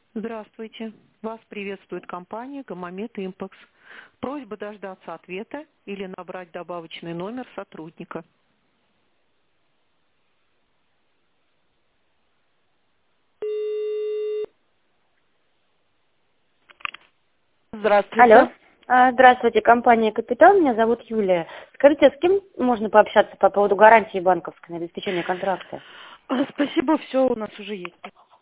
Здравствуйте. Вас приветствует компания «Гамамед Импакс». Просьба дождаться ответа или набрать добавочный номер сотрудника. Алло. Здравствуйте. Здравствуйте, компания «Капитал». Меня зовут Юлия. Скажите, с кем можно пообщаться по поводу гарантии банковской на обеспечение контракта? Спасибо, все у нас уже есть.